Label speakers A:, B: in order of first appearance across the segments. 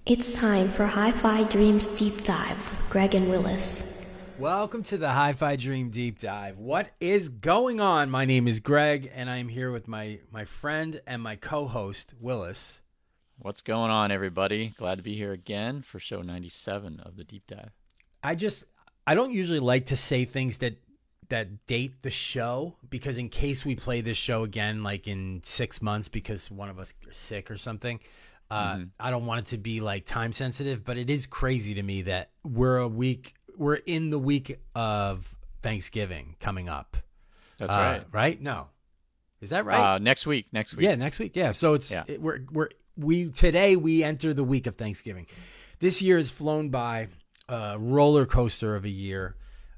A: It's time for Hi-Fi Dreams Deep Dive with Greg and Willis.
B: Welcome to the Hi-Fi Dream Deep Dive. What is going on? My name is Greg, and I am here with my friend and my co-host, Willis.
C: What's going on, everybody? Glad to be here again for show 97 of the Deep Dive.
B: I don't usually like to say things that date the show, because in case we play this show again, like in 6 months, because one of us is sick or something, I don't want it to be like time sensitive, but it is crazy to me that we're in the week of Thanksgiving coming up.
C: That's right.
B: Right? No. Is that right?
C: Next week.
B: Yeah, next week. Yeah. So today we enter the week of Thanksgiving. This year has flown by, roller coaster of a year.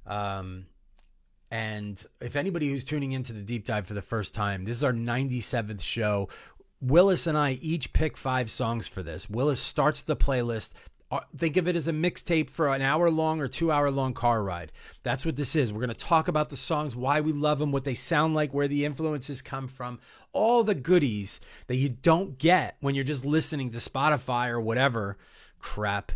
B: And if anybody who's tuning into the Deep Dive for the first time, this is our 97th show. Willis and I each pick 5 songs for this. Willis starts the playlist. Think of it as a mixtape for an hour-long or 2-hour-long car ride. That's what this is. We're going to talk about the songs, why we love them, what they sound like, where the influences come from, all the goodies that you don't get when you're just listening to Spotify or whatever crap.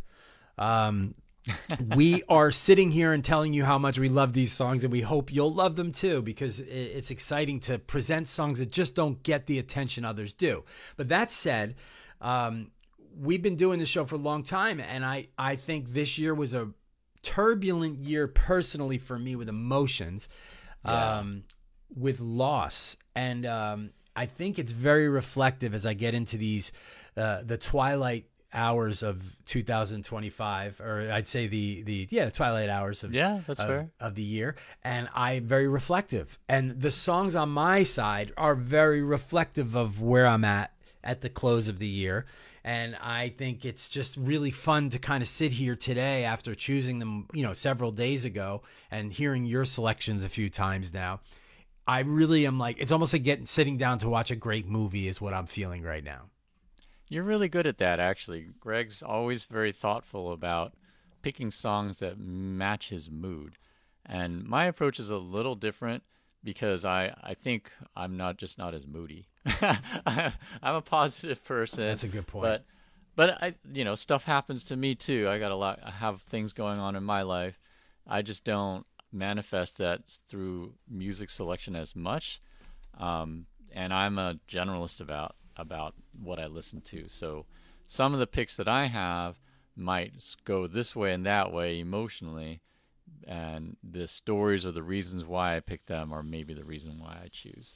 B: We are sitting here and telling you how much we love these songs, and we hope you'll love them too, because it's exciting to present songs that just don't get the attention others do. But that said, we've been doing this show for a long time, and I think this year was a turbulent year personally for me, with emotions, with loss. And I think it's very reflective as I get into these, the twilight hours of 2025, or I'd say the twilight hours of
C: fair.
B: Of the year, and I'm very reflective, and the songs on my side are very reflective of where I'm at the close of the year. And I think it's just really fun to kind of sit here today after choosing them, several days ago, and hearing your selections a few times now. I really am like, it's almost like sitting down to watch a great movie is what I'm feeling right now.
C: You're really good at that, actually. Greg's always very thoughtful about picking songs that match his mood. And my approach is a little different, because I think I'm not as moody. I'm a positive person.
B: That's a good point.
C: But I, stuff happens to me too. I have things going on in my life. I just don't manifest that through music selection as much. And I'm a generalist about what I listen to. So some of the picks that I have might go this way and that way emotionally, and the stories or the reasons why I picked them are maybe the reason why I choose.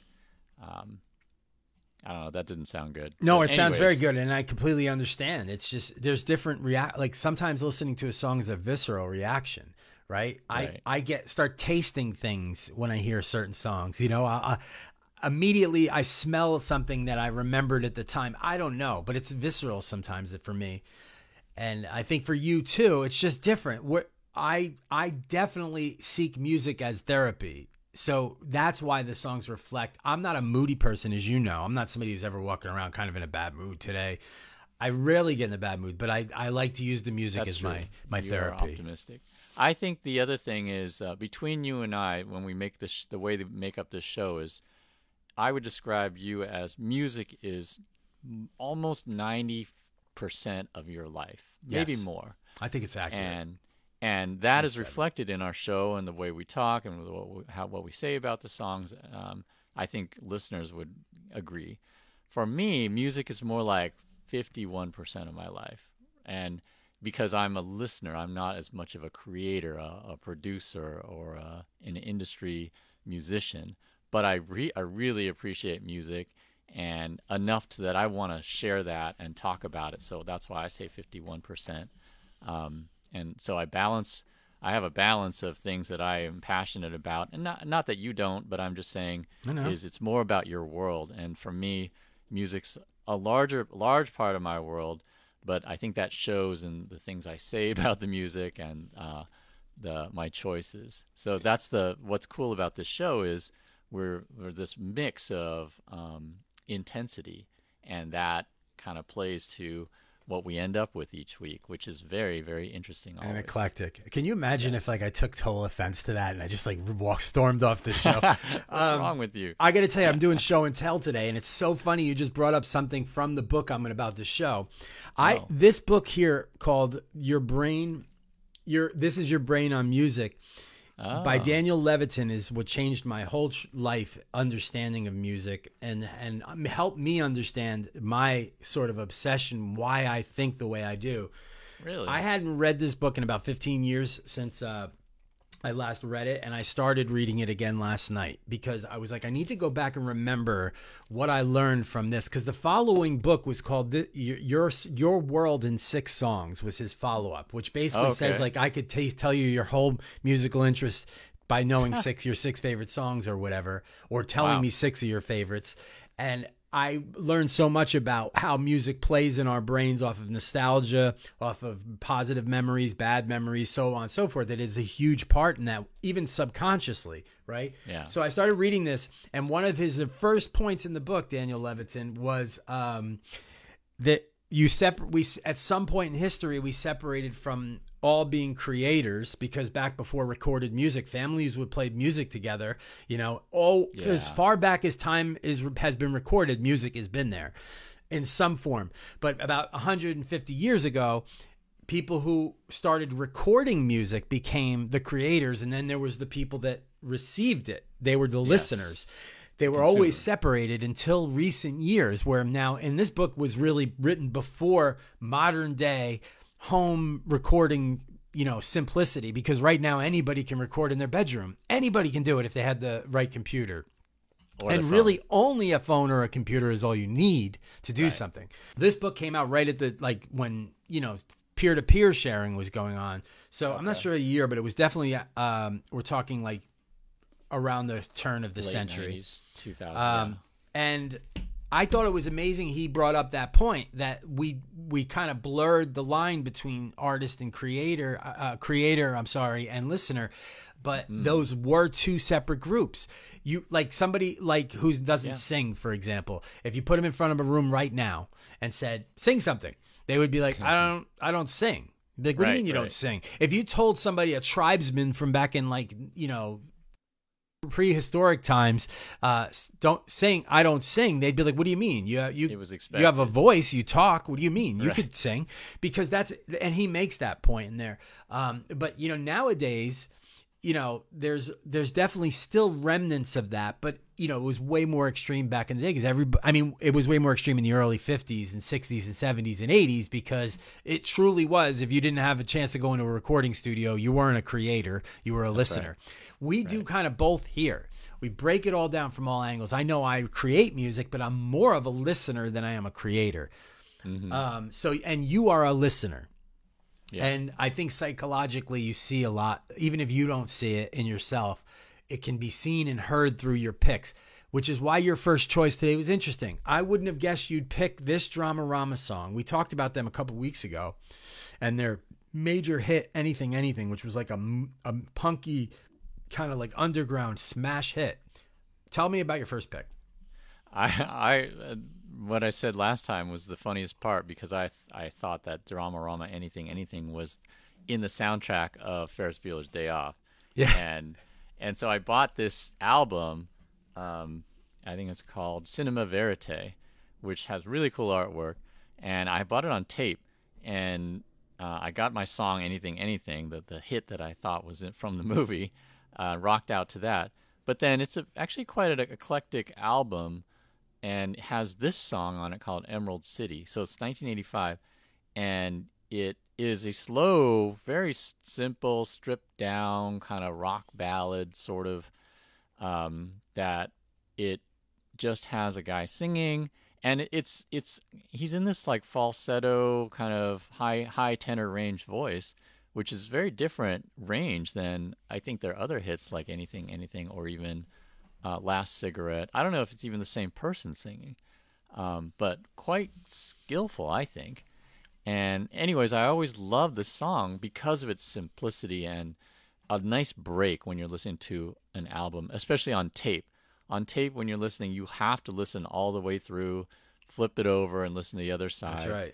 C: I don't know. That didn't sound good.
B: No, it sounds very good, and I completely understand. It's just there's different like sometimes listening to a song is a visceral reaction, right?
C: Right.
B: I start tasting things when I hear certain songs. Immediately I smell something that I remembered at the time. I don't know, but it's visceral sometimes for me. And I think for you too, it's just different. I definitely seek music as therapy. So that's why the songs reflect. I'm not a moody person, as you know. I'm not somebody who's ever walking around kind of in a bad mood today. I rarely get in a bad mood, but I like to use the music
C: That's
B: as
C: true.
B: my
C: You
B: therapy.
C: are optimistic. I think the other thing is, between you and I, when we make this, the way to make up this show is, I would describe you as music is almost 90% of your life, maybe
B: Yes.
C: more.
B: I think it's accurate.
C: And that is reflected in our show and the way we talk and what we say about the songs. I think listeners would agree. For me, music is more like 51% of my life. And because I'm a listener, I'm not as much of a creator, a producer, or an industry musician. But I really appreciate music, and enough that I want to share that and talk about it. So that's why I say 51%. And so I have a balance of things that I am passionate about, and not that you don't, but I'm just saying it's more about your world. And for me, music's a large part of my world, but I think that shows in the things I say about the music and my choices. So that's what's cool about this show is we're this mix of intensity, and that kind of plays to what we end up with each week, which is very, very interesting. Always.
B: And eclectic. Can you imagine if like I took total offense to that and I just like stormed off the show?
C: What's wrong with you?
B: I got to tell you, I'm doing show and tell today, and it's so funny. You just brought up something from the book I'm about to show. This book here called Your Brain. This is Your Brain on Music. By Daniel Levitin is what changed my whole life understanding of music and helped me understand my sort of obsession, why I think the way I do.
C: Really?
B: I hadn't read this book in about 15 years since I last read it, and I started reading it again last night because I was like, I need to go back and remember what I learned from this, because the following book was called Your World in 6 Songs was his follow-up, which basically says like I could tell you your whole musical interest by knowing your 6 favorite songs or whatever, or telling me 6 of your favorites. And I learned so much about how music plays in our brains off of nostalgia, off of positive memories, bad memories, so on and so forth. It is a huge part in that, even subconsciously, right?
C: Yeah.
B: So I started reading this, and one of his first points in the book, Daniel Levitin, was that we at some point in history we separated from all being creators, because back before recorded music, families would play music together, as far back as time has been recorded, music has been there in some form. But about 150 years ago, people who started recording music became the creators, and then there was the people that received it. They were the listeners. They were always separated until recent years, where now, and this book was really written before modern day home recording, simplicity, because right now anybody can record in their bedroom. Anybody can do it if they had the right computer. And really only a phone or a computer is all you need to do something. This book came out right at when, peer-to-peer sharing was going on. So I'm not sure a year, but it was definitely, we're talking like around the turn of the
C: late
B: century.
C: 90s, 2000.
B: And I thought it was amazing he brought up that point that we kind of blurred the line between artist and creator, and listener, but those were 2 separate groups. You like somebody like who doesn't sing, for example. If you put them in front of a room right now and said, sing something, they would be like, I don't sing. Like, what do you mean you don't sing? If you told somebody, a tribesman from back in prehistoric times, don't sing, I don't sing, they'd be like, what do you mean? It was expected. You have a voice, you talk, what do you mean? You could sing, because and he makes that point in there. But nowadays, there's definitely still remnants of that, but it was way more extreme back in the day, because it was way more extreme in the early 50s and 60s and 70s and 80s, because it truly was, if you didn't have a chance to go into a recording studio, you weren't a creator, you were a listener. We do kind of both here. We break it all down from all angles. I know I create music, but I'm more of a listener than I am a creator. Mm-hmm. And you are a listener. Yeah. And I think psychologically you see a lot, even if you don't see it in yourself, it can be seen and heard through your picks, which is why your first choice today was interesting. I wouldn't have guessed you'd pick this Dramarama song. We talked about them a couple weeks ago, and their major hit, Anything Anything, which was like a punky kind of like underground smash hit. Tell me about your first pick.
C: What I said last time was the funniest part, because I thought that Dramarama Anything Anything was in the soundtrack of Ferris Bueller's Day Off. Yeah. And so I bought this album, I think it's called Cinema Verite, which has really cool artwork, and I bought it on tape, and I got my song Anything Anything, the hit that I thought was from the movie, rocked out to that. But then it's actually quite an eclectic album, and it has this song on it called Emerald City. So it's 1985, and it is a slow, very simple, stripped down kind of rock ballad sort of, that it just has a guy singing, and he's in this like falsetto kind of high tenor range voice, which is very different range than I think their other hits like Anything Anything or even Last Cigarette. I don't know if it's even the same person singing, but quite skillful, I think. And anyways, I always love this song because of its simplicity and a nice break when you're listening to an album, especially on tape. On tape, when you're listening, you have to listen all the way through, flip it over, and listen to the other side.
B: That's right.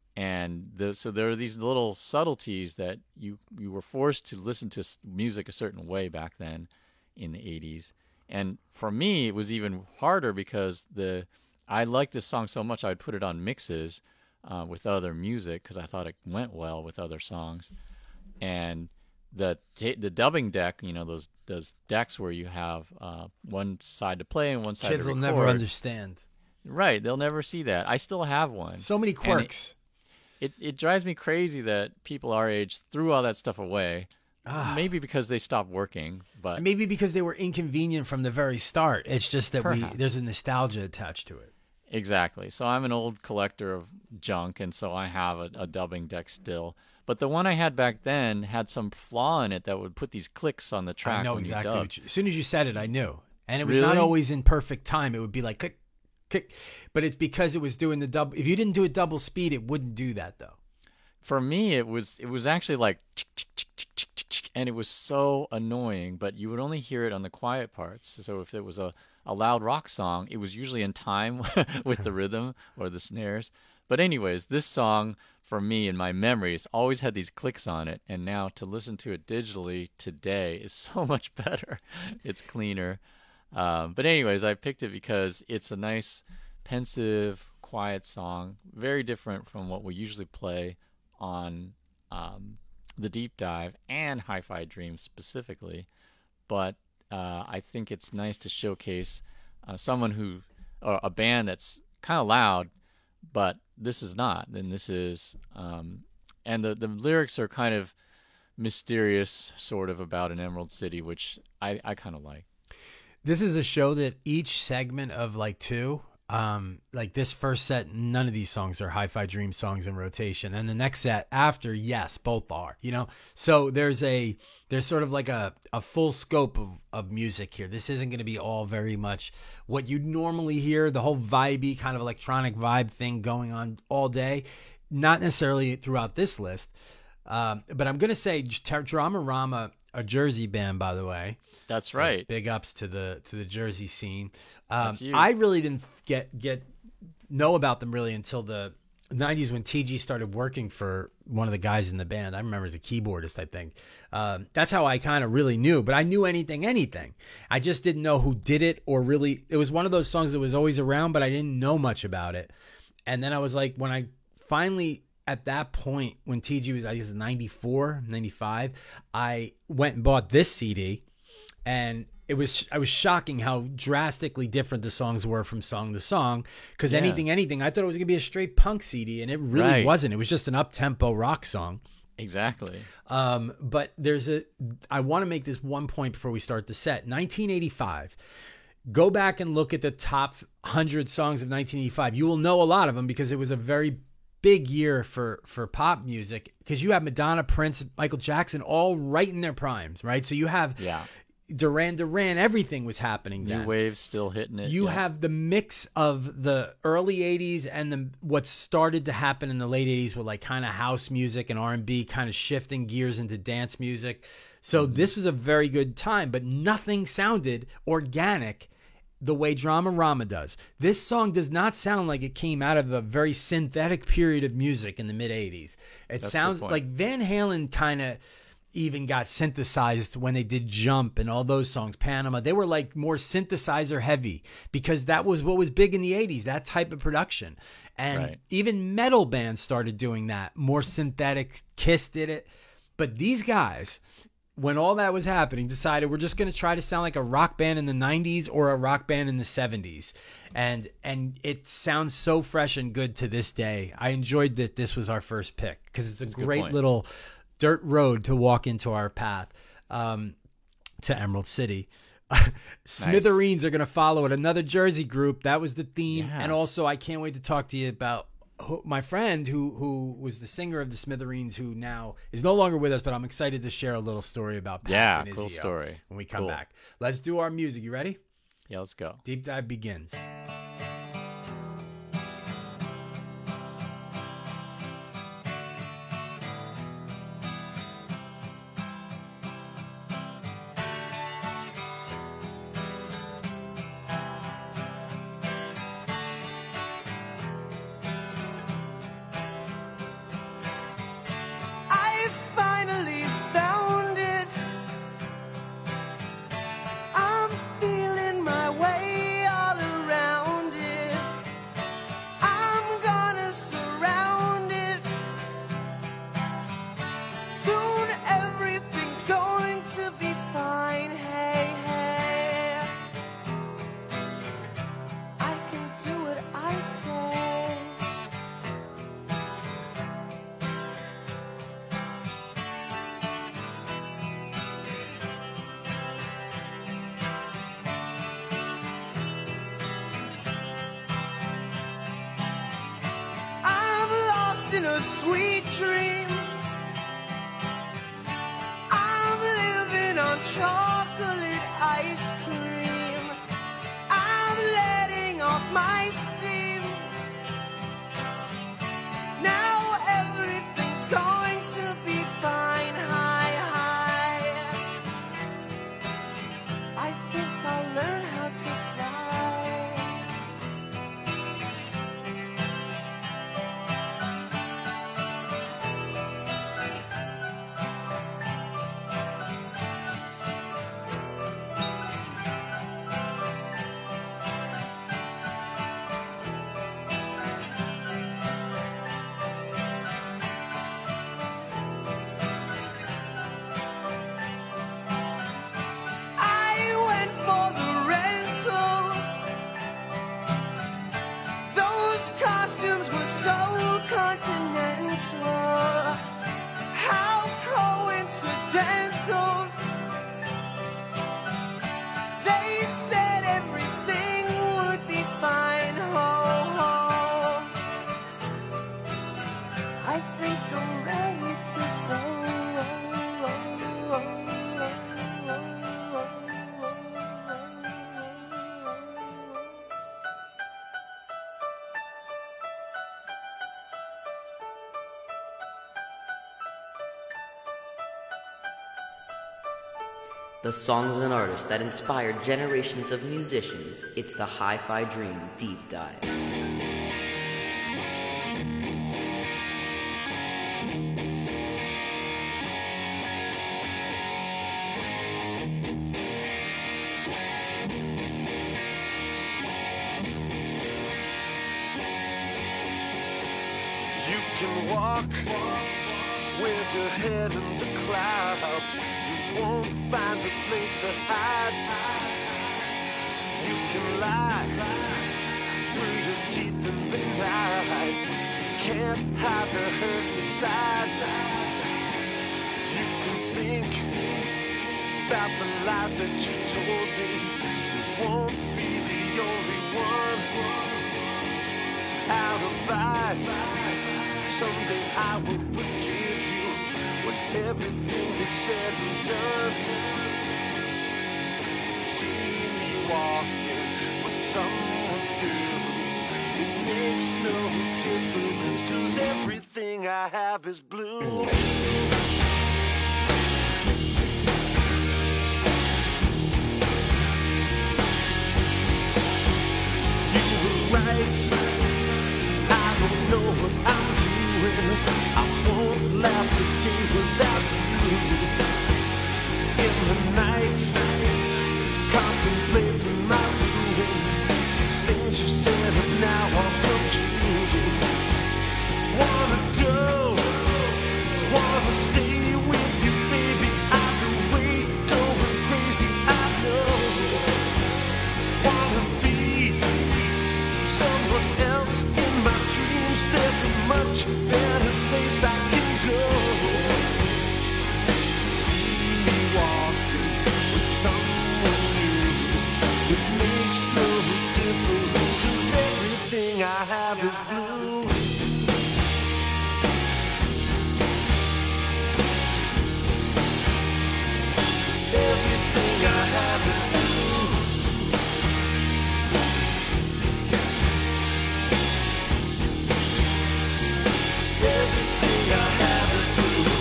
C: And so there are these little subtleties that you were forced to listen to music a certain way back then in the 80s. And for me, it was even harder because I liked this song so much I would put it on mixes with other music because I thought it went well with other songs. And the dubbing deck, those decks where you have one side to play and one side
B: Kids
C: to record.
B: will never understand.
C: Right, they'll never see that. I still have one.
B: So many quirks.
C: It drives me crazy that people our age threw all that stuff away. Maybe because they stopped working, but
B: maybe because they were inconvenient from the very start. It's just that
C: Perhaps.
B: there's a nostalgia attached to it.
C: Exactly. So I'm an old collector of junk, and so I have a dubbing deck still. But the one I had back then had some flaw in it that would put these clicks on the track.
B: I know
C: when
B: exactly.
C: you dubbed.
B: As soon as you said it, I knew. And it was
C: Really?
B: not always in perfect time. It would be like click, click. But it's because it was doing the double. If you didn't do it double speed, it wouldn't do that, though.
C: For me, it was actually like, and it was so annoying. But you would only hear it on the quiet parts. So if it was a loud rock song, it was usually in time with the rhythm or the snares. But anyways, this song for me in my memories always had these clicks on it, and now to listen to it digitally today is so much better. It's cleaner. But anyways, I picked it because it's a nice, pensive, quiet song, very different from what we usually play on the Deep Dive and Hi-Fi Dreams specifically. But I think it's nice to showcase someone or a band that's kind of loud, but this is not. And this is, and the lyrics are kind of mysterious, sort of about an Emerald City, which I kind of like.
B: This is a show that each segment of like two, like this first set, none of these songs are Hi-Fi Dream songs in rotation. And the next set after, yes, both are, So there's sort of like a full scope of music here. This isn't going to be all very much what you'd normally hear, the whole vibey kind of electronic vibe thing going on all day. Not necessarily throughout this list. But I'm going to say Dramarama, a Jersey band, by the way.
C: That's
B: So
C: right.
B: big ups to the Jersey scene.
C: That's you.
B: I really didn't know about them really until the 90s when TG started working for one of the guys in the band. I remember as a keyboardist, I think. That's how I kind of really knew. But I knew anything. I just didn't know who did it or really. It was one of those songs that was always around, but I didn't know much about it. And then I was like, when I finally, at that point, when TG was, I guess, 94, 95, I went and bought this CD. And I was shocking how drastically different the songs were from song to song. Because
C: Yeah.
B: anything, I thought it was going to be a straight punk CD. And it really
C: Right.
B: wasn't. It was just an up-tempo rock song.
C: Exactly.
B: But I want to make this one point before we start the set. 1985. Go back and look at the top 100 songs of 1985. You will know a lot of them because it was a very big year for pop music. Because you have Madonna, Prince, Michael Jackson all right in their primes, right? So you have Duran Duran, everything was happening then.
C: New Wave still hitting it.
B: You
C: yeah.
B: have the mix of the early 80s and what started to happen in the late 80s with like kind of house music and R&B kind of shifting gears into dance music. So this was a very good time, but nothing sounded organic the way Dramarama does. This song does not sound like it came out of a very synthetic period of music in the mid 80s. It sounds like Van Halen kind of even got synthesized when they did Jump and all those songs, Panama. They were like more synthesizer heavy because that was what was big in the 80s, that type of production. And even metal bands started doing that, more synthetic. Kiss did it. But these guys, when all that was happening, decided we're just going to try to sound like a rock band in the 90s or a rock band in the 70s. And it sounds so fresh and good to this day. I enjoyed that this was our first pick because it's a great little dirt road to walk into our path to Emerald City. Smithereens are going to follow it. Another Jersey group. That was the theme. Yeah. And also, I can't wait to talk to you about my friend who was the singer of the Smithereens, who now is no longer with us, but I'm excited to share a little story about Pastor and
C: cool
B: Izio
C: story.
B: when we come back. Let's do our music. You ready?
C: Yeah, let's go.
B: Deep Dive begins.
D: in a sweet dream. I'm living on chocolate ice cream. I'm letting off my steam. Now everything's going to be fine. High, high. I think I'll learn how to fly. I went for the rental. Those costumes were so continental. How coincidental. They said everything would be fine. Ho, ho. I think I'm ready to go.
E: The songs and artists that inspired generations of musicians. It's the Hi-Fi Dream Deep Dive.
D: You can walk with your head in the clouds. You won't find a place to hide. You can lie through your teeth in the night. Can't hide the hurt inside. You can think about the lies that you told me. You won't be the only one out of light. Someday I will forgive you when everything is said and done. See me walking with someone new. It makes no difference, 'cause everything I have is blue. You were right. I don't know what I'm doing. I won't last a day without you. In the night, contemplating my ruin. Things you said have now all come true. Wanna go, wanna stay with you, baby. I've been way going crazy, I know. Wanna be someone else in my dreams. There's a much better place I can go. See me walking with someone new. It makes no difference, 'cause everything I have is blue. Everything I have is blue. Everything I have is blue.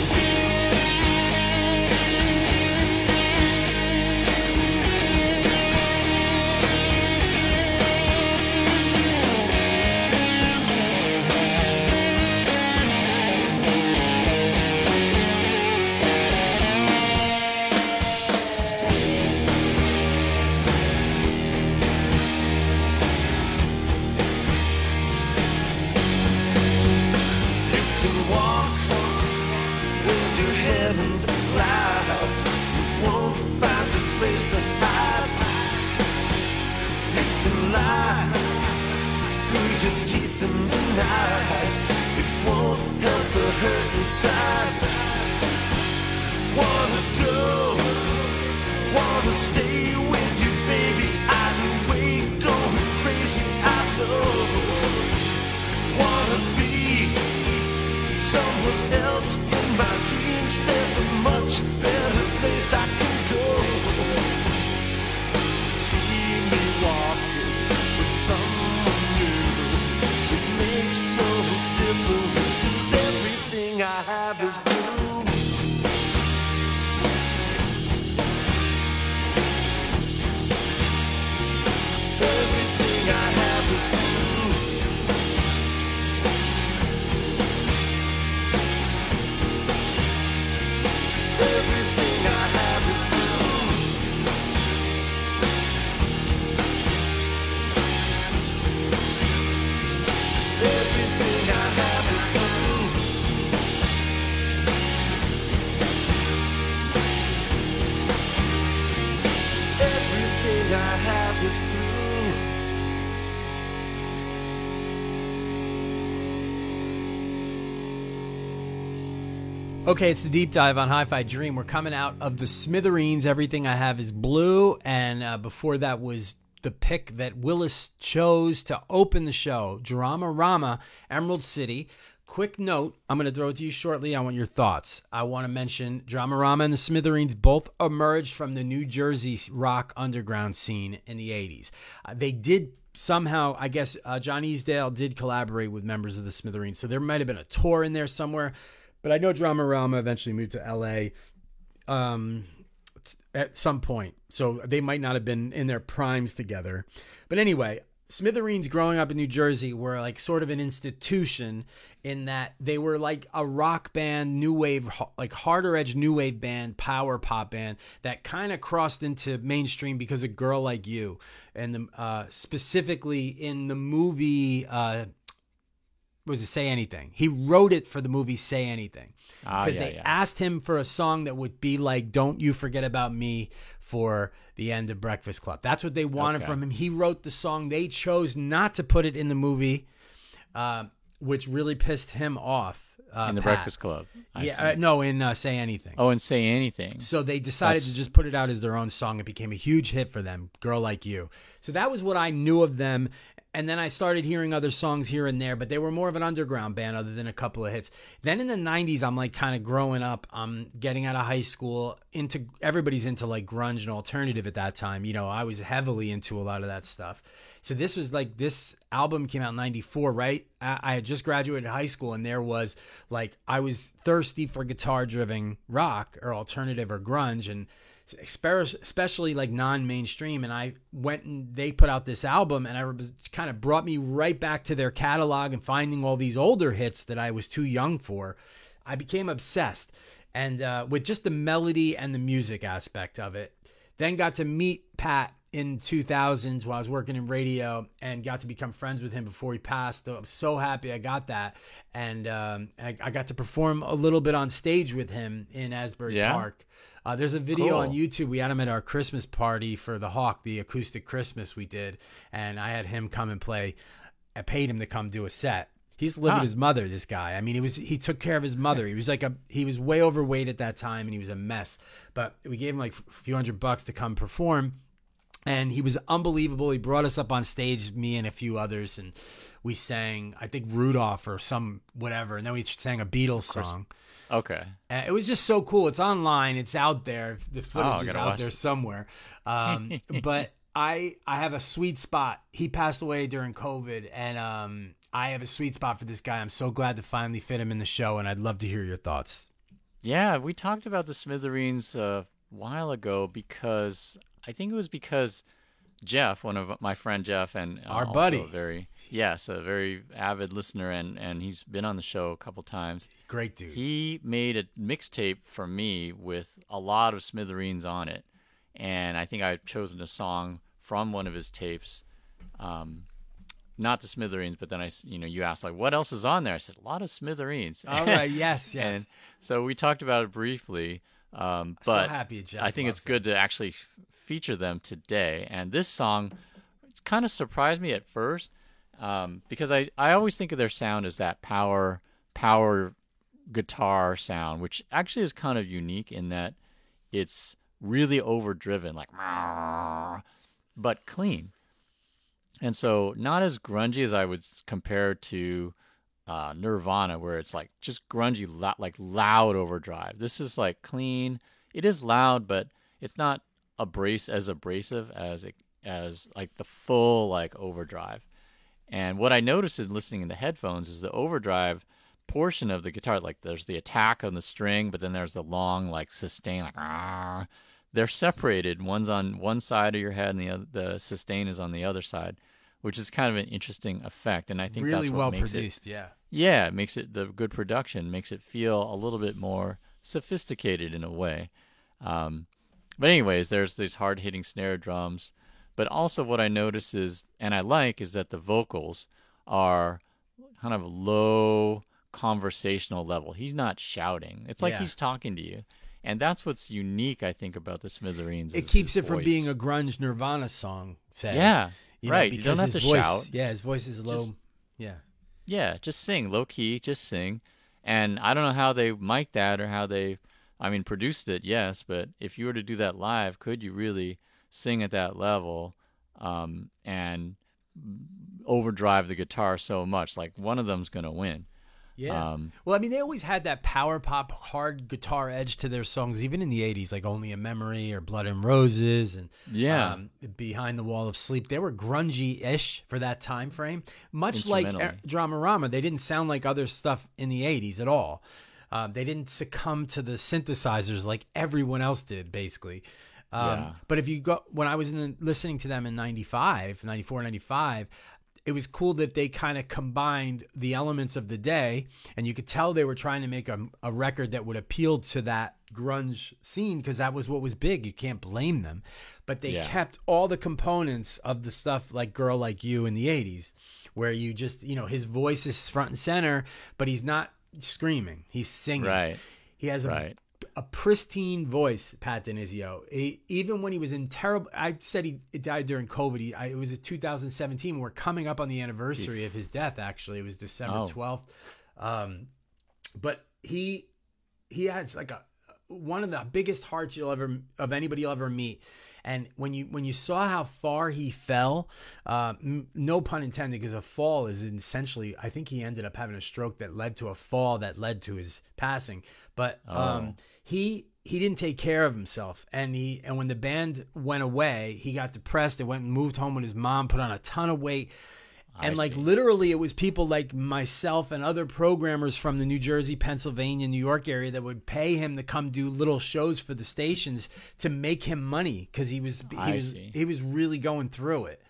D: You can walk with your head in the clouds. You won't find a place to hide. You can lie through your teeth in the night. It won't help the hurt inside. Wanna go, wanna stay with you, baby. I've been way going crazy, I know. Wanna be 'cause in my dreams there's a much better place I can go. See me walking with someone new. It makes no difference 'cause everything I have is blue. Everything I have is blue. Everything I have is blue. Everything I have is blue. Everything I have is blue.
B: Okay, it's the deep dive on Hi-Fi Dream. We're coming out of the Smithereens. Everything I Have is Blue. And before that was the pick that Willis chose to open the show, Drama Rama, Emerald City. Quick note, I'm going to throw it to you shortly. I want your thoughts. I want to mention Drama Rama and the Smithereens both emerged from the New Jersey rock underground scene in the 80s. They did somehow, I guess, John Easdale did collaborate with members of the Smithereens. So there might have been a tour in there somewhere. But I know Drama Rama eventually moved to L.A. At some point. So they might not have been in their primes together. But anyway, Smithereens growing up in New Jersey were like sort of an institution in that they were like a rock band, new wave, like harder edge new wave band, power pop band that kind of crossed into mainstream because of Girl Like You. And specifically in the movie... was it Say Anything? He wrote it for the movie Say Anything because they asked him for a song that would be like Don't You Forget About Me for the end of Breakfast Club. That's what they wanted from him. He wrote the song. They chose not to put it in the movie, which really pissed him off.
C: In the Breakfast Club.
B: No, in Say Anything.
C: Oh, in Say Anything.
B: So they decided to just put it out as their own song. It became a huge hit for them, Girl Like You. So that was what I knew of them. And then I started hearing other songs here and there, but they were more of an underground band other than a couple of hits. Then in the 90s, I'm like kind of growing up. I'm getting out of high school. Everybody's into like grunge and alternative at that time. You know, I was heavily into a lot of that stuff. So this was like, this album came out in 94, right? I had just graduated high school and there was like, I was thirsty for guitar-driven rock or alternative or grunge and especially like non-mainstream, and I went and they put out this album and it kind of brought me right back to their catalog and finding all these older hits that I was too young for. I became obsessed and with just the melody and the music aspect of it. Then got to meet Pat in 2000s while I was working in radio and got to become friends with him before he passed. I'm so happy I got that. And I got to perform a little bit on stage with him in Asbury Park. There's a video on YouTube. We had him at our Christmas party for the Hawk, the acoustic Christmas we did. And I had him come and play. I paid him to come do a set. He's lived with his mother, this guy. I mean, he took care of his mother. He was way overweight at that time and he was a mess. But we gave him like a few $100 to come perform. And he was unbelievable. He brought us up on stage, me and a few others, and we sang, I think, Rudolph or some whatever. And then we sang a Beatles song.
C: Okay.
B: It was just so cool. It's online. It's out there. The footage is out there somewhere. But I have a sweet spot. He passed away during COVID, and I have a sweet spot for this guy. I'm so glad to finally fit him in the show, and I'd love to hear your thoughts. Yeah,
C: we talked about the Smithereens a while ago because Jeff, one of my friend Jeff, and
B: our buddy,
C: a very avid listener, and he's been on the show a couple times.
B: Great dude.
C: He made a mixtape for me with a lot of Smithereens on it, and I think I've chosen a song from one of his tapes, not the Smithereens, but then you asked like, what else is on there? I said a lot of Smithereens.
B: All right, yes.
C: And so we talked about it briefly. But
B: so happy Jeff
C: I think it's good to actually feature them today. And this song kind of surprised me at first because I always think of their sound as that power guitar sound, which actually is kind of unique in that it's really overdriven, like, but clean. And so not as grungy as I would compare to Nirvana, where it's like just grungy, like loud overdrive. This is like clean. It is loud, but it's not abrasive as like the full like overdrive. And what I noticed in listening in the headphones is the overdrive portion of the guitar, like there's the attack on the string, but then there's the long like sustain, like they're separated. One's on one side of your head, and the sustain is on the other side, which is kind of an interesting effect. And I think
B: really
C: that's what
B: well
C: makes
B: produced.
C: it,
B: Yeah.
C: yeah, it makes it, the good production makes it feel a little bit more sophisticated in a way. But anyways, there's these hard hitting snare drums. But also what I notice is, and I like, is that the vocals are kind of low conversational level. He's not shouting. It's like he's talking to you. And that's what's unique, I think, about the Smithereens.
B: It keeps it from being a grunge Nirvana song, say.
C: Yeah, right.
B: Because
C: you don't have
B: his
C: to
B: voice,
C: shout.
B: Yeah, his voice is low.
C: Yeah, just sing, low key, just sing. And I don't know how they mic'd that or how they, produced it, yes, but if you were to do that live, could you really sing at that level and overdrive the guitar so much? Like, one of them's going to win.
B: Yeah. Well, they always had that power pop hard guitar edge to their songs, even in the 80s, like Only a Memory or Blood and Roses and Behind the Wall of Sleep. They were grungy-ish for that time frame. Much like Dramarama, they didn't sound like other stuff in the 80s at all. They didn't succumb to the synthesizers like everyone else did, basically. But if you go, when I was listening to them in 94, 95, it was cool that they kind of combined the elements of the day, and you could tell they were trying to make a record that would appeal to that grunge scene, because that was what was big. You can't blame them. But they kept all the components of the stuff like Girl Like You in the 80s, where you just, his voice is front and center, but he's not screaming. He's singing.
C: Right.
B: He has a pristine voice, Pat DiNizio. Even when he was in terrible, I said he died during COVID. It was 2017. We're coming up on the anniversary of his death. Actually, it was December 12th. But he had like one of the biggest hearts of anybody you'll ever meet. And when you saw how far he fell, no pun intended, because a fall is essentially, I think he ended up having a stroke that led to a fall that led to his passing. But he didn't take care of himself, and when the band went away, he got depressed and went and moved home with his mom, put on a ton of weight. And literally, it was people like myself and other programmers from the New Jersey, Pennsylvania, New York area that would pay him to come do little shows for the stations to make him money, because he was really going through it.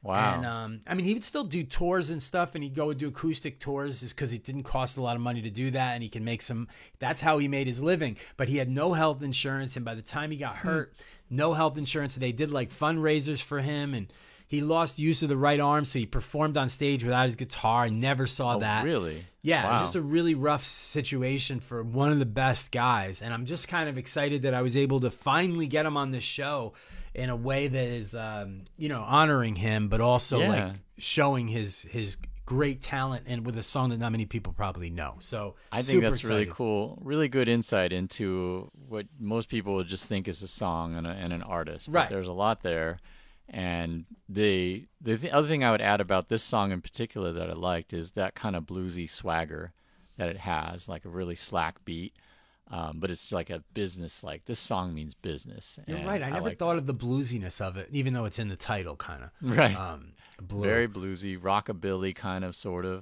C: Wow.
B: And he would still do tours and stuff, and he'd go and do acoustic tours just because it didn't cost a lot of money to do that, and he can make some. That's how he made his living. But he had no health insurance, and by the time he got hurt, no health insurance. They did like fundraisers for him, and he lost use of the right arm, so he performed on stage without his guitar. I never saw that.
C: Really?
B: Yeah,
C: wow.
B: It was just a really rough situation for one of the best guys, and I'm just kind of excited that I was able to finally get him on this show in a way that is, honoring him, but also like showing his great talent, and with a song that not many people probably know. So
C: I think that's excited. Really cool, really good insight into what most people would just think is a song and an artist. But there's a lot there. And the other thing I would add about this song in particular that I liked is that kind of bluesy swagger that it has, like a really slack beat. But it's like a business, like this song means business.
B: You're right. I never thought of the bluesiness of it, even though it's in the title, kind of.
C: Right. Very bluesy, rockabilly kind of, sort of.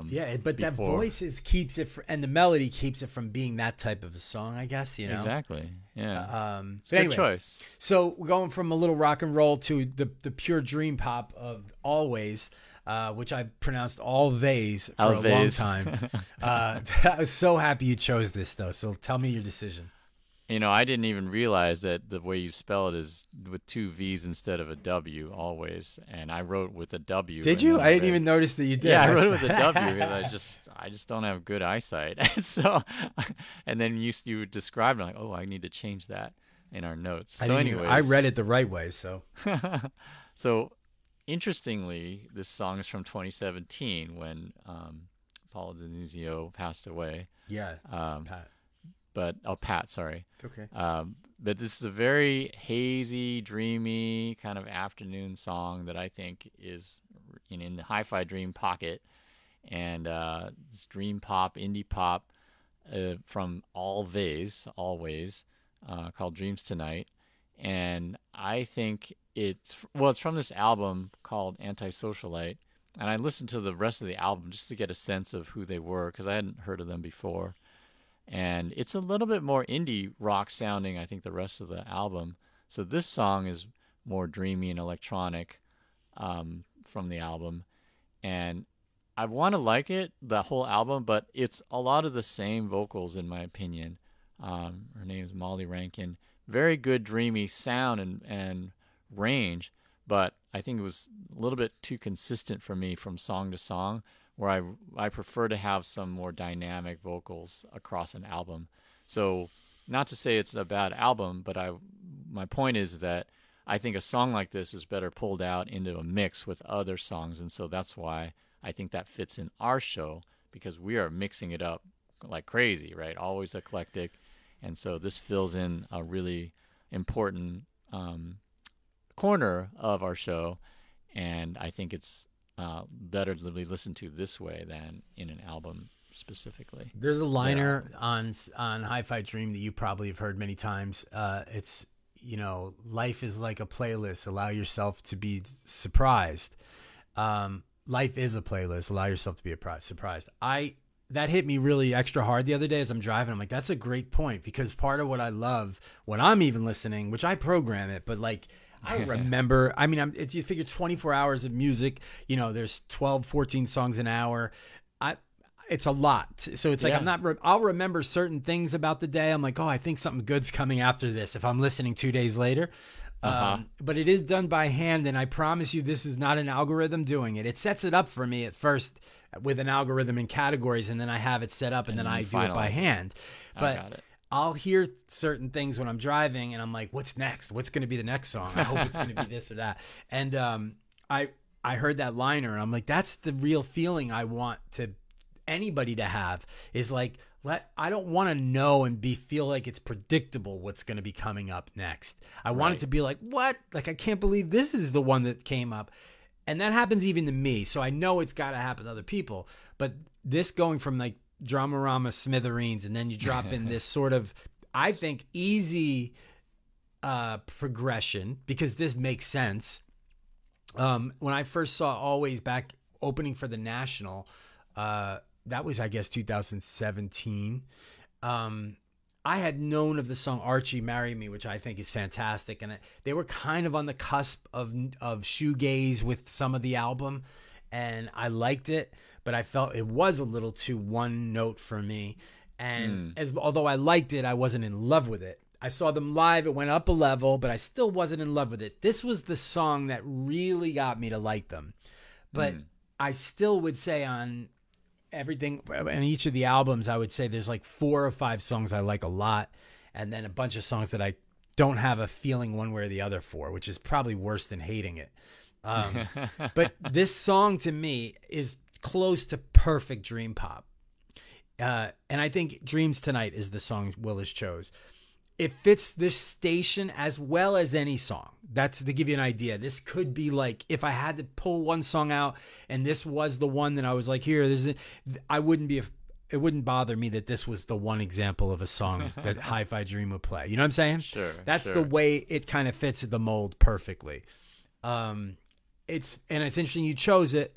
B: But that voice keeps it, and the melody keeps it from being that type of a song, I guess,
C: Exactly. Yeah.
B: It's a good
C: choice.
B: So we're going from a little rock and roll to the pure dream pop of Always. Which I pronounced Always for a long time. I was so happy you chose this, though. So tell me your decision.
C: I didn't even realize that the way you spell it is with two V's instead of a W, Always. And I wrote with a W.
B: Did you? I didn't even notice that you did.
C: Yeah, I wrote it with a W because I just don't have good eyesight. So, and then you described it, like, oh, I need to change that in our notes.
B: I read it the right way. So.
C: Interestingly, this song is from 2017 when Paul DiNizio passed away.
B: Yeah, Pat.
C: Pat, sorry.
B: Okay.
C: But this is a very hazy, dreamy kind of afternoon song that I think is in the Hi-Fi Dream pocket. and it's dream pop, indie pop from Always, called Dreams Tonight. And I think it's from this album called Antisocialite. And I listened to the rest of the album just to get a sense of who they were, because I hadn't heard of them before. And it's a little bit more indie rock sounding, I think, the rest of the album. So this song is more dreamy and electronic from the album. And I want to like it, the whole album, but it's a lot of the same vocals, in my opinion. Her name is Molly Rankin. Very good dreamy sound and range, but I think it was a little bit too consistent for me from song to song, where I prefer to have some more dynamic vocals across an album. So not to say it's a bad album, but my point is that I think a song like this is better pulled out into a mix with other songs, and so that's why I think that fits in our show, because we are mixing it up like crazy, right? Always eclectic, and so this fills in a really important corner of our show, and I think it's better to be listened to this way than in an album specifically.
B: There's a liner on Hi-Fi Dream that you probably have heard many times. It's, life is like a playlist. Allow yourself to be surprised. Life is a playlist. Allow yourself to be surprised. That hit me really extra hard the other day as I'm driving. I'm like, that's a great point, because part of what I love when I'm even listening, which I program it, but like, I remember, you figure 24 hours of music, there's 12, 14 songs an hour. It's a lot. So it's like, I'll remember certain things about the day. I'm like, oh, I think something good's coming after this if I'm listening 2 days later. But it is done by hand. And I promise you, this is not an algorithm doing it. It sets it up for me at first with an algorithm in categories, and then I have it set up, and then I do it by hand. But I'll hear certain things when I'm driving, and I'm like, what's next? What's going to be the next song? I hope it's going to be this or that. And I heard that liner, and I'm like, that's the real feeling I want anybody to have, is like, I don't want to know and feel like it's predictable what's going to be coming up next. I want it to be like, what? Like, I can't believe this is the one that came up. And that happens even to me. So I know it's got to happen to other people. But this going from like Dramarama Smithereens, and then you drop in this sort of, I think, easy progression, because this makes sense. When I first saw Always back opening for the National, that was, I guess, 2017. I had known of the song Archie Marry Me, which I think is fantastic. And they were kind of on the cusp of shoegaze with some of the album. And I liked it, but I felt it was a little too one note for me. And although I liked it, I wasn't in love with it. I saw them live. It went up a level, but I still wasn't in love with it. This was the song that really got me to like them. But I still would say on everything, and each of the albums, I would say there's like 4 or 5 songs I like a lot, and then a bunch of songs that I don't have a feeling one way or the other for, which is probably worse than hating it. But this song to me is close to perfect dream pop. And I think Dreams Tonight is the song Willis chose. It fits this station as well as any song. That's to give you an idea. This could be like, if I had to pull one song out and this was the one that I was like, here, this is it. It wouldn't bother me that this was the one example of a song that Hi-Fi Dream would play. You know what I'm saying?
C: Sure.
B: That's the way it kind of fits the mold perfectly. It's interesting you chose it,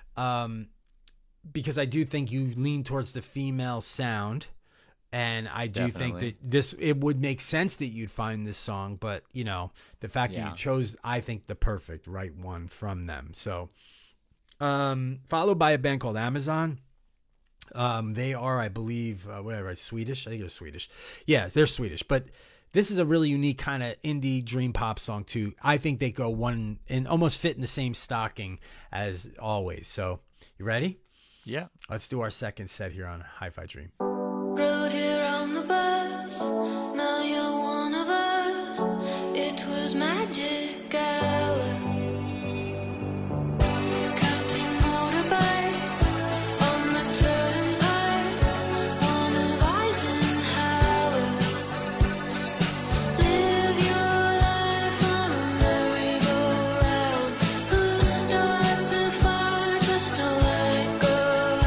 B: because I do think you lean towards the female sound. And I do think that it would make sense that you'd find this song, but the fact that you chose, I think, the perfect right one from them. So, followed by a band called Amazon. They are, I believe, Swedish. I think they're Swedish. Yeah, they're Swedish. But this is a really unique kind of indie dream pop song too. I think they go one and almost fit in the same stocking as Always. So, you ready?
C: Yeah.
B: Let's do our second set here on Hi-Fi Dream.
F: Rode here on the bus, now you're one of us. It was magic hour. Counting motorbikes on the turnpike, one of Eisenhower's. Live your life on a merry-go-round. Who starts a fire just to let it go?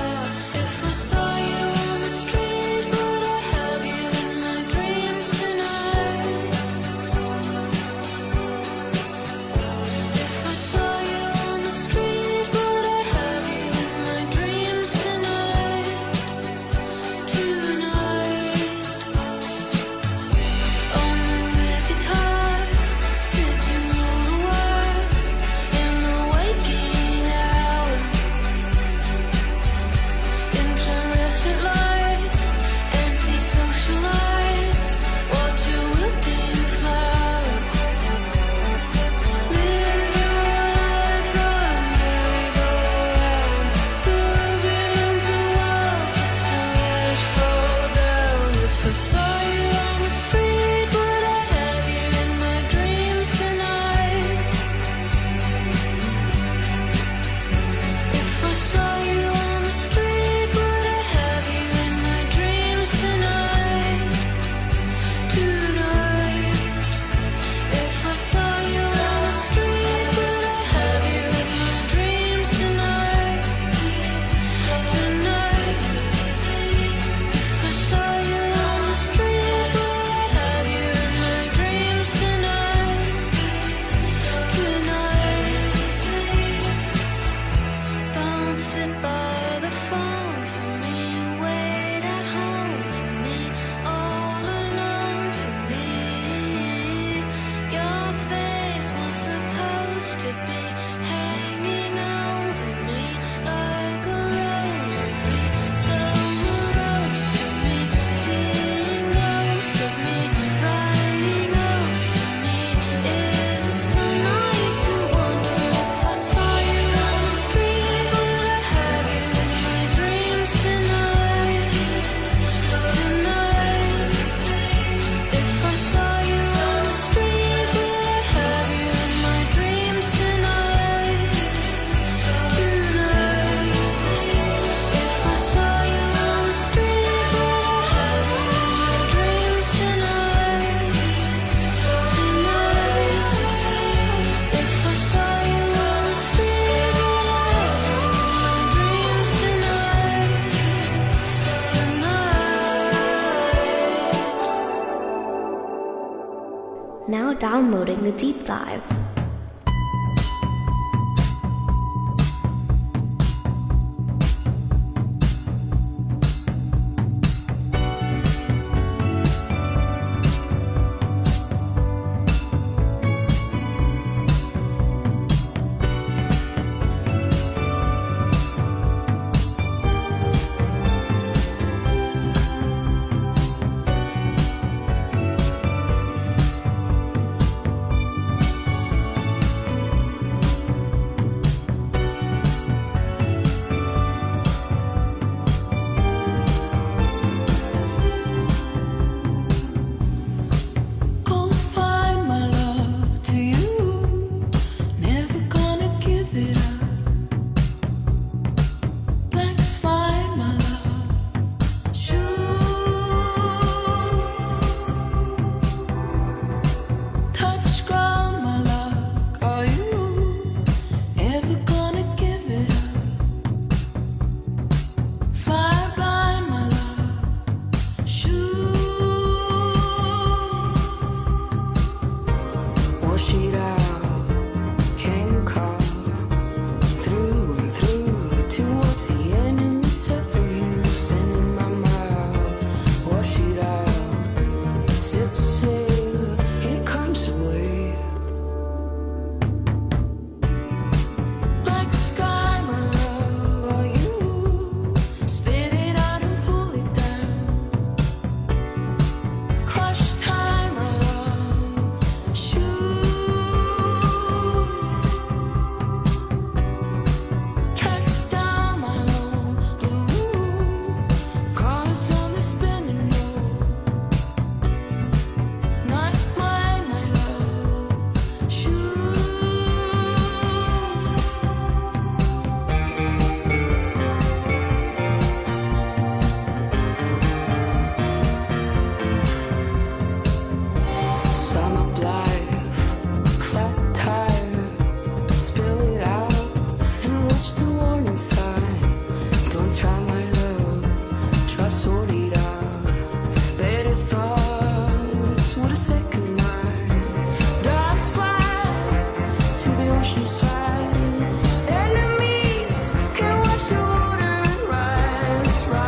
A: Now downloading the deep dive.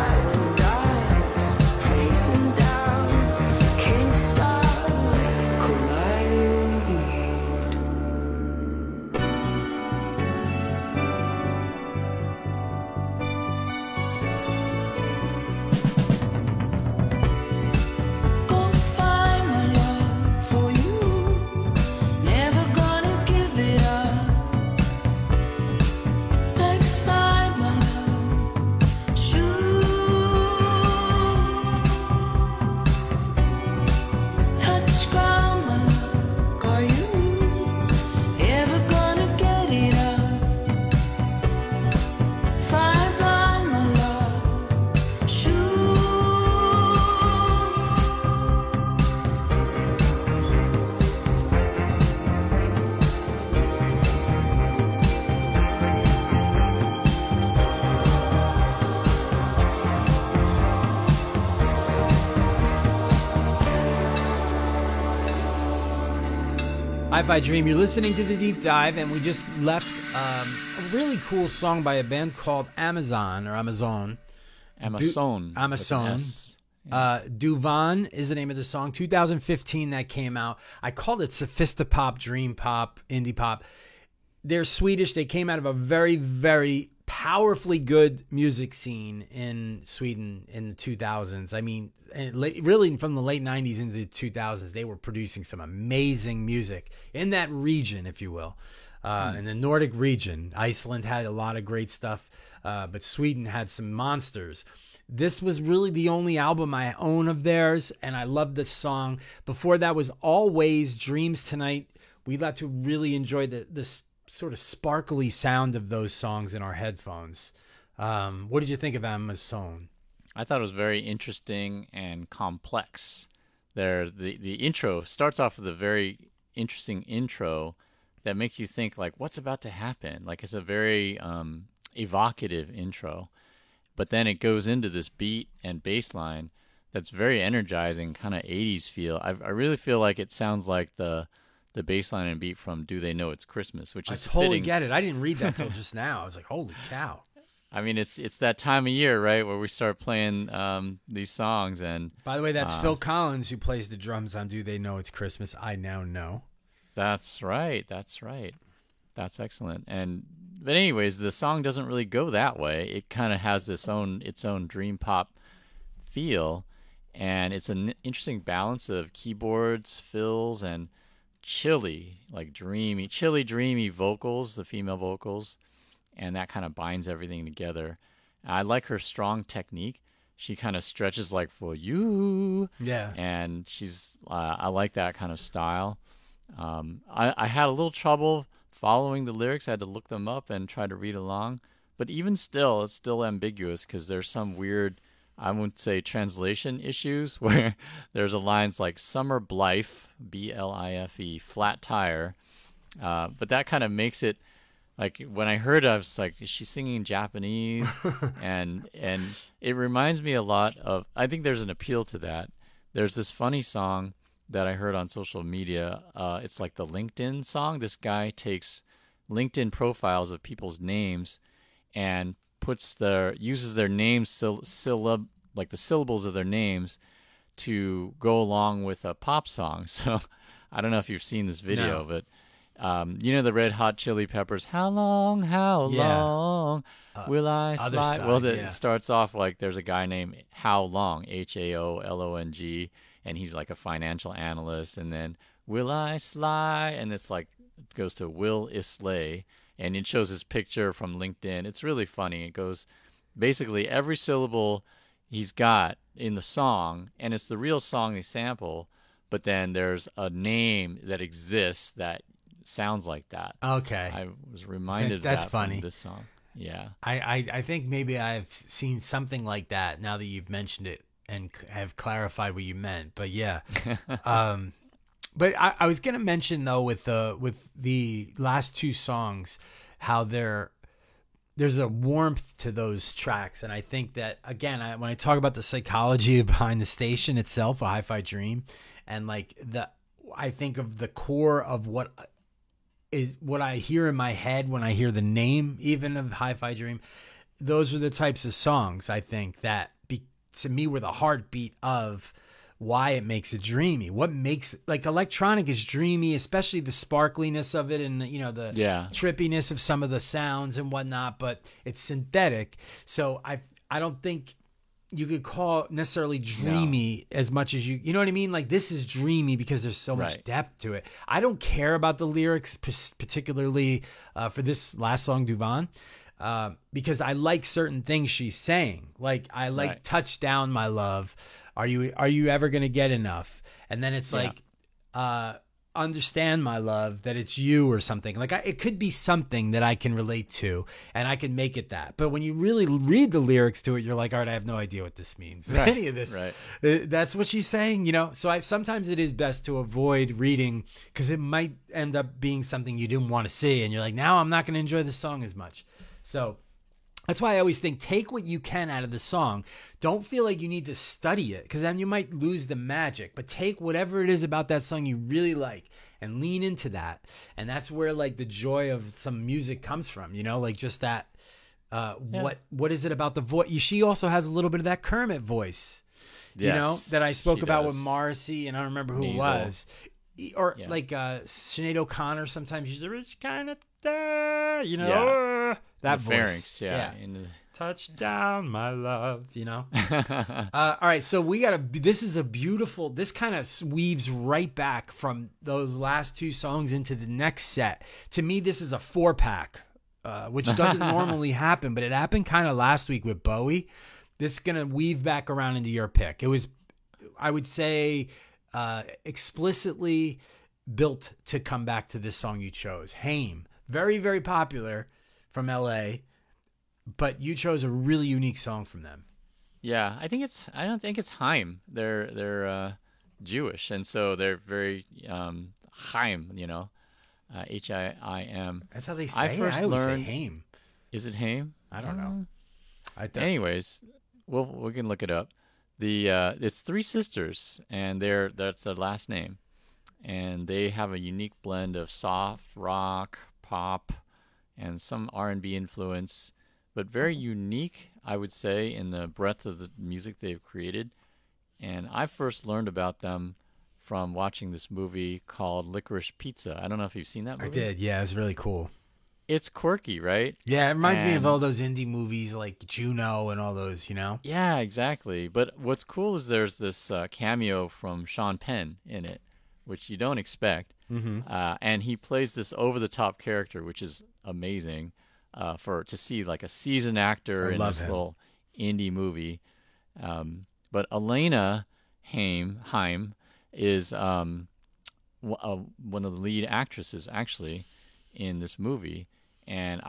G: Cool.
B: Hi-Fi Dream, you're listening to The Deep Dive, and we just left a really cool song by a band called Amazon, or Amazon.
C: Amazon.
B: Amazon. Duvan is the name of the song. 2015 that came out. I called it Sophistopop, Dream Pop, Indie Pop. They're Swedish. They came out of a very, very powerfully good music scene in Sweden in the 2000s. I mean, really from the late 90s into the 2000s, they were producing some amazing music in that region, if you will. In the Nordic region, Iceland had a lot of great stuff, but Sweden had some monsters. This was really the only album I own of theirs, and I love this song. Before that was Always, Dreams Tonight. We got to really enjoy this sort of sparkly sound of those songs in our headphones. What did you think of Amazon?
C: I thought it was very interesting and complex. The intro starts off with a very interesting intro that makes you think, like, what's about to happen? Like, it's a very evocative intro. But then it goes into this beat and bass line that's very energizing, kind of 80s feel. I really feel like it sounds like the bass line and beat from Do They Know It's Christmas, which is
B: totally
C: fitting.
B: Get it. I didn't read that till just now. I was like, holy cow.
C: I mean, it's that time of year, right, where we start playing these songs. And
B: by the way, that's Phil Collins who plays the drums on Do They Know It's Christmas. I now know.
C: That's right. That's excellent. But anyways, the song doesn't really go that way. It kind of has its own dream pop feel, and it's an interesting balance of keyboards, fills, and chilly, dreamy vocals, the female vocals, and that kind of binds everything together. I like her strong technique. She kind of stretches like for you.
B: Yeah.
C: And I like that kind of style. I had a little trouble following the lyrics. I had to look them up and try to read along. But even still, it's still ambiguous because there's some weird, I would say, translation issues where there's a lines like Summer Blife, B-L-I-F-E, flat tire. But that kind of makes it, like, when I heard it, I was like, is she singing Japanese? and it reminds me a lot of, I think there's an appeal to that. There's this funny song that I heard on social media. It's like the LinkedIn song. This guy takes LinkedIn profiles of people's names and uses their names, like the syllables of their names, to go along with a pop song. So I don't know if you've seen this video, but you know the Red Hot Chili Peppers, how long will I slide? Well, it starts off like there's a guy named How Long, Haolong, and he's like a financial analyst. And then Will I Slide? And it's like, it goes to Will Islay. And it shows his picture from LinkedIn. It's really funny. It goes, basically every syllable he's got in the song, and it's the real song they sample, but then there's a name that exists that sounds like that.
B: Okay.
C: I was reminded of
B: that's
C: that
B: funny.
C: from this song. Yeah.
B: I think maybe I've seen something like that now that you've mentioned it and have clarified what you meant. But yeah. But I was going to mention, though, with the last two songs, how there's a warmth to those tracks. And I think that, again, when I talk about the psychology behind the station itself, a Hi-Fi Dream, and like I think of the core of what I hear in my head when I hear the name even of Hi-Fi Dream. Those are the types of songs, I think, that to me were the heartbeat of why it makes it dreamy. What makes, like, electronic is dreamy, especially the sparkliness of it and, you know, the trippiness of some of the sounds and whatnot, but it's synthetic. So I don't think you could call it necessarily dreamy as much as you know what I mean? Like, this is dreamy because there's so much depth to it. I don't care about the lyrics, particularly for this last song, Duvan. Because I like certain things she's saying. Like, I like Touch Down, My Love. Are you ever going to get enough? And then it's like, understand, my love, that it's you or something. Like, it could be something that I can relate to and I can make it that. But when you really read the lyrics to it, you're like, all right, I have no idea what this means.
C: Right.
B: Any of this. Right. That's what she's saying, you know? So sometimes it is best to avoid reading because it might end up being something you didn't want to see. And you're like, now I'm not going to enjoy this song as much. So That's why I always think take what you can out of the song. Don't feel like you need to study it because then you might lose the magic. But take whatever it is about that song you really like and lean into that. And that's where like the joy of some music comes from, you know, like just that. What is it about the voice? She also has a little bit of that Kermit voice, you know, that I spoke about with Morrissey, and I don't remember who it was. Or like Sinead O'Connor. Sometimes she's a rich kind of, you know, that voice.
C: Pharynx,
B: Touchdown, my love, you know. All right, so this is a beautiful. This kind of weaves right back from those last two songs into the next set. To me, this is a 4-pack, which doesn't normally happen, but it happened kind of last week with Bowie. This is gonna weave back around into your pick. It was, I would say, explicitly built to come back to this song you chose. Haim, very, very popular from LA, but you chose a really unique song from them.
C: Yeah, I don't think it's Haim. They're Jewish, and so they're very Chaim, you know, H-I-I-M.
B: That's how they say
C: I
B: it.
C: first
B: I always
C: learned,
B: say Haim.
C: Is it Haim?
B: I don't know.
C: Anyways, we can look it up. It's three sisters, and that's their last name, and they have a unique blend of soft rock, pop, and some R&B influence, but very unique, I would say, in the breadth of the music they've created. And I first learned about them from watching this movie called Licorice Pizza. I don't know if you've seen that movie.
B: I did. Yeah, it's really cool.
C: It's quirky, right?
B: Yeah, it reminds me of all those indie movies like Juno and all those, you know?
C: Yeah, exactly. But what's cool is there's this cameo from Sean Penn in it, which you don't expect. Mm-hmm. And he plays this over-the-top character, which is amazing to see like a seasoned actor in this little indie movie. But Elena Haim is one of the lead actresses, actually, in this movie. And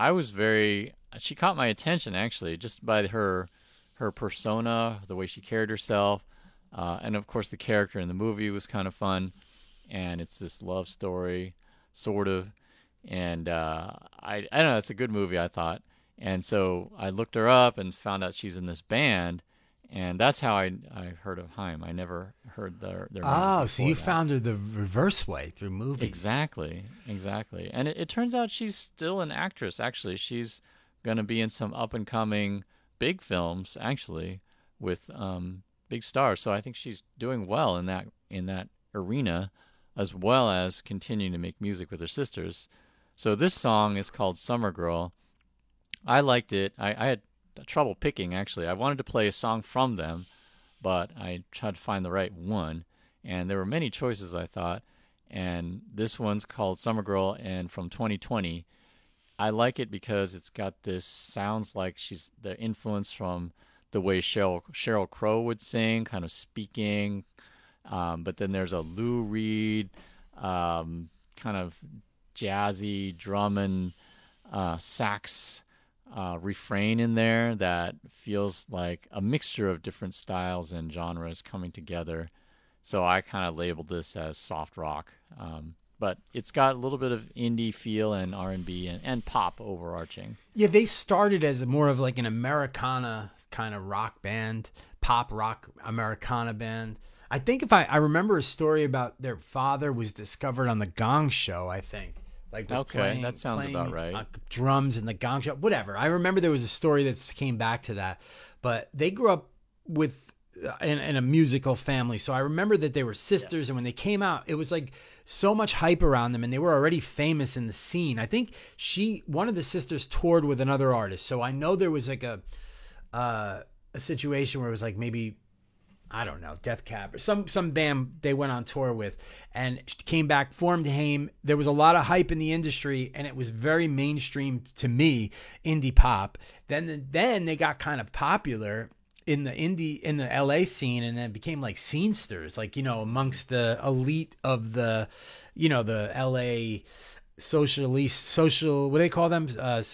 C: she caught my attention, actually, just by her persona, the way she carried herself. And, of course, the character in the movie was kind of fun. And it's this love story, sort of. And I don't know, it's a good movie, I thought. And so I looked her up and found out she's in this band. And that's how I heard of Haim. I never heard their music before
B: so you found her the reverse way, through movies.
C: Exactly. And it turns out she's still an actress, actually. She's going to be in some up-and-coming big films, actually, with big stars. So I think she's doing well in that arena, as well as continuing to make music with her sisters. So this song is called Summer Girl. I liked it. I had trouble picking, actually. I wanted to play a song from them, but I tried to find the right one, and there were many choices, I thought, and this one's called Summer Girl, and from 2020. I like it because it's got this, sounds like the influence from the way Sheryl Crow would sing, kind of speaking, but then there's a Lou Reed kind of jazzy drum and sax refrain in there that feels like a mixture of different styles and genres coming together. So I kind of labeled this as soft rock, but it's got a little bit of indie feel and R&B and pop overarching.
B: Yeah, they started as more of like an Americana kind of rock band, pop rock Americana band. I think I remember a story about their father was discovered on the Gong Show, I think. Like was playing,
C: that sounds about right.
B: Drums in the Gong Show, whatever. I remember there was a story that came back to that. But they grew up with in a musical family, so I remember that they were sisters. Yes. And when they came out, it was like so much hype around them, and they were already famous in the scene. I think one of the sisters toured with another artist, so I know there was like a situation where it was like maybe, I don't know, Death Cab or some band they went on tour with, and came back, formed Haim. There was a lot of hype in the industry, and it was very mainstream to me, indie pop. Then they got kind of popular in the LA scene, and then became like scenesters, like, you know, amongst the elite of the, you know, the LA social, what do they call them?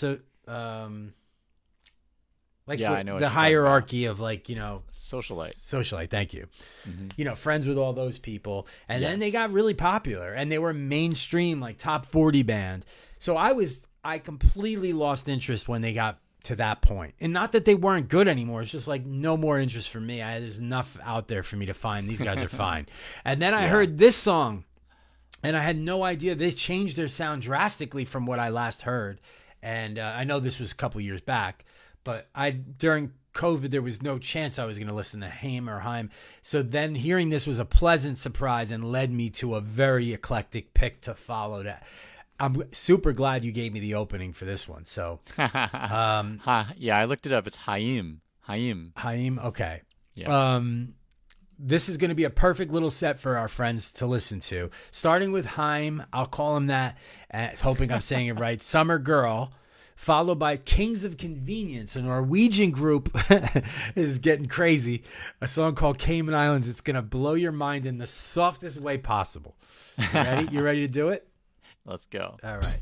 B: Like
C: I know
B: the hierarchy of, like, you know, socialite. Thank you. Mm-hmm. You know, friends with all those people. And then they got really popular, and they were mainstream, like top 40 band. So I completely lost interest when they got to that point. And not that they weren't good anymore. It's just like no more interest for me. There's enough out there for me to find. These guys are fine. And then I heard this song, and I had no idea. They changed their sound drastically from what I last heard. And I know this was a couple years back, but during COVID, there was no chance I was going to listen to Haim or Haim. So then hearing this was a pleasant surprise and led me to a very eclectic pick to follow that. I'm super glad you gave me the opening for this one. So,
C: yeah, I looked it up. It's Haim.
B: Haim. Okay.
C: Yeah.
B: This is going to be a perfect little set for our friends to listen to. Starting with Haim, I'll call him that, hoping I'm saying it right. Summer Girl, followed by Kings of Convenience, a Norwegian group. Is getting crazy. A song called Cayman Islands. It's going to blow your mind in the softest way possible. You ready? You ready to do it?
C: Let's go.
B: All right.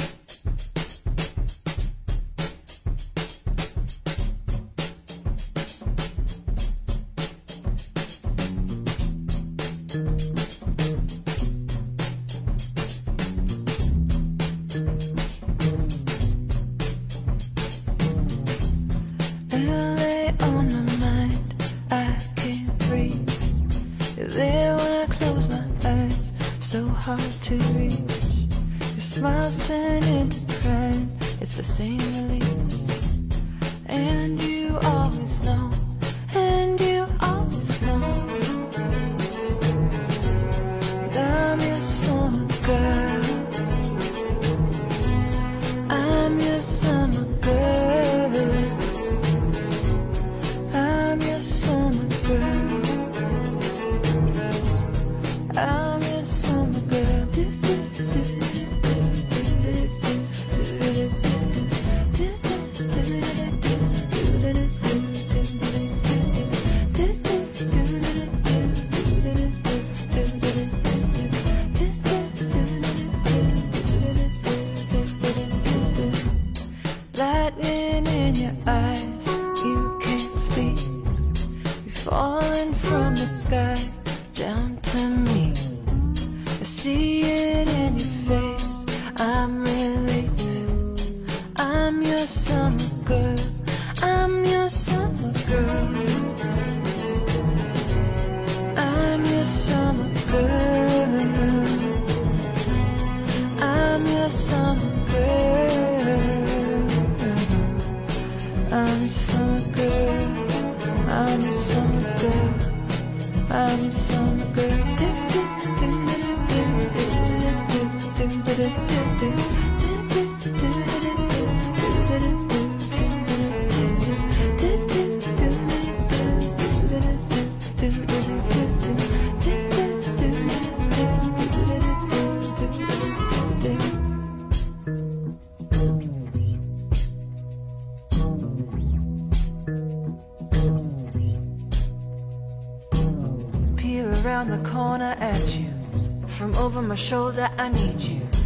G: Shoulder, I need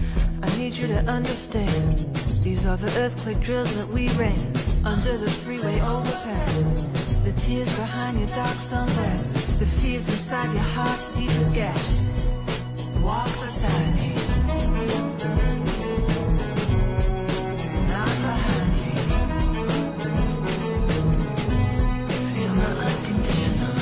G: you to understand. These are the earthquake drills that we ran under the freeway overpass. The tears behind your dark sunglasses, the fears inside your heart's deepest gashes. Walk beside me, not behind me. Feel my unconditional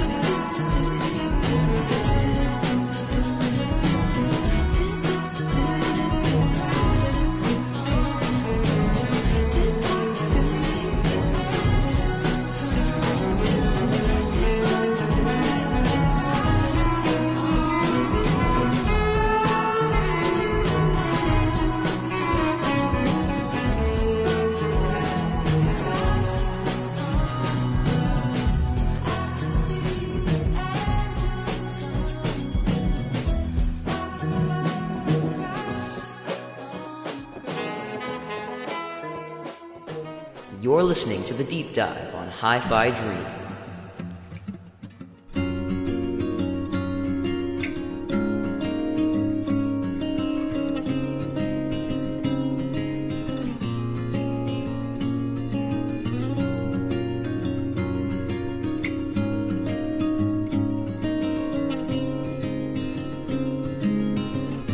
E: You're listening to The Deep Dive on Hi-Fi Dream.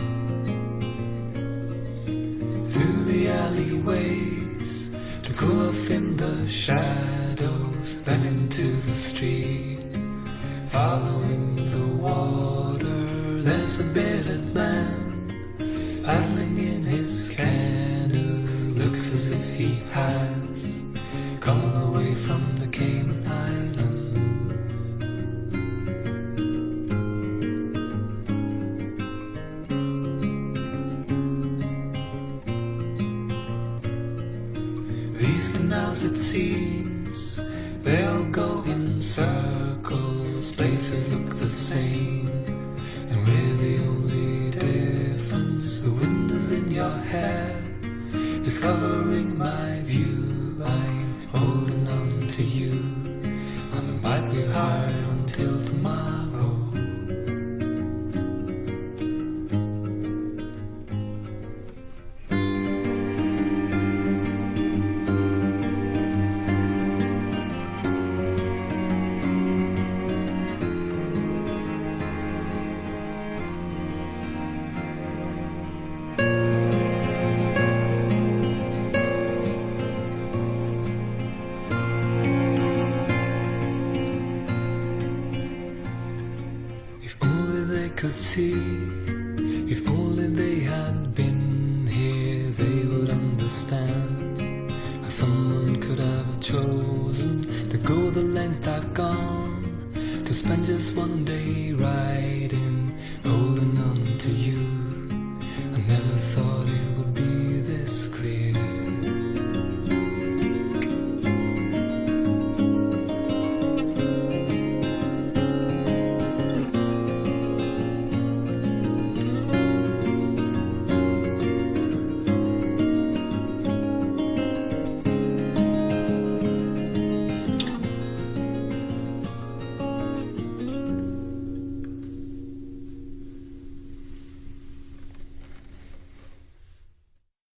D: Through the alleyways to cool
H: there's a bearded man paddling in his canoe. Looks as if he has come all the way from the Cayman Islands. These canals, it seems, they all go in circles. Places look the same, and we're the only difference. The wind is in your hair, it's covering my view. I'm holding on to you on the pipe we've hired until tomorrow. Could see, if only they had been here, they would understand how someone could have chosen to go the length I've gone, to spend just one day riding